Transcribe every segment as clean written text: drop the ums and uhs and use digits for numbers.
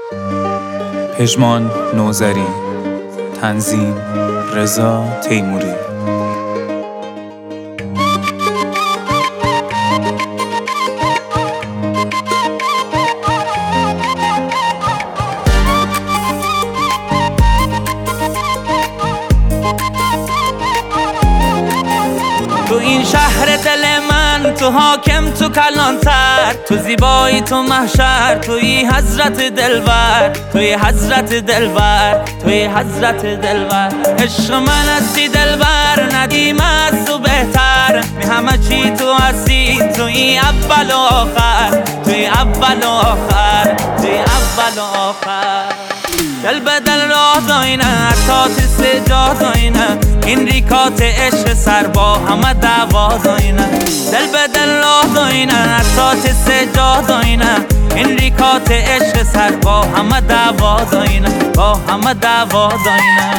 پژمان نوذری، تنظیم رضا تیموری. تو این شهر دل من، تو حاکم، تو کلانتر، تو زیبایی، تو محشر، توی حضرت دلبر، توی حضرت دلبر، توی حضرت دلبر. عشق من هستی دلبر، ندیم از تو بهتر، می همه چی تو هستی، توی اول و آخر، توی اول و آخر، توی اول و آخر. دل به دل راه داینه، تا تست جا داینه، این ریکات عشق سر با همه دعوا داینه. دل به دل راه داینه، تا تست جا داینه، این ریکات عشق سر با همه دعوا داینه، با همه دعوا داینه.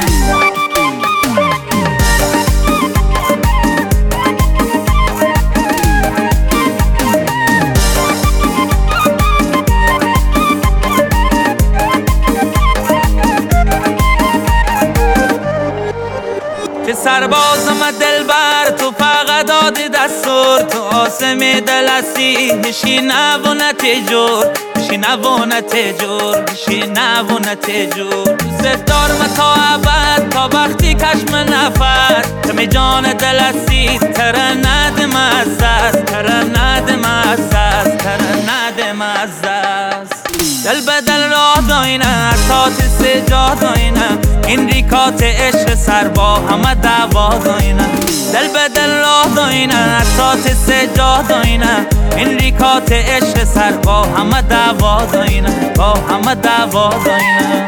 که سربازم دلبر، تو فقط دادی دستور، تو آسمی دل هستی، هشی نوونت جور، هشی نوونت جور، هشی نوونت جور. دوست دارم تا ابد، تا وقتی کشم نفس، تمی جان دل هستی، تره ندم از دست، تره ندم از دست، تره ندم از دست. دل به دل راه داینه، تا تست جا داینه، این ریکات عشق سر با همه دعوا داینه. دل به دل راه داینه، تا تست جا داینه، این ریکات عشق سر با همه دعوا داینه، با همه دعوا داینه.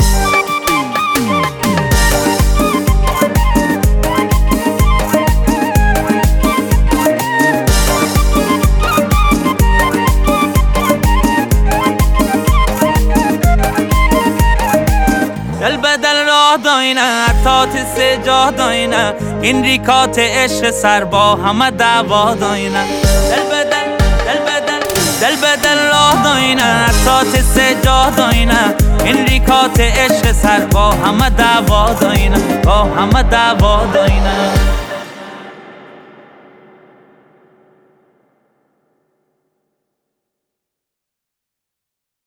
دل به دل راه داینه، تا تست جا داینه، این ریکات عشق سر با همه دعوا داینه. دل به دل، دل به دل، دل به دل راه داینه، تا تست جا داینه، این ریکات عشق سر با همه دعوا داینه، با همه دعوا داینه.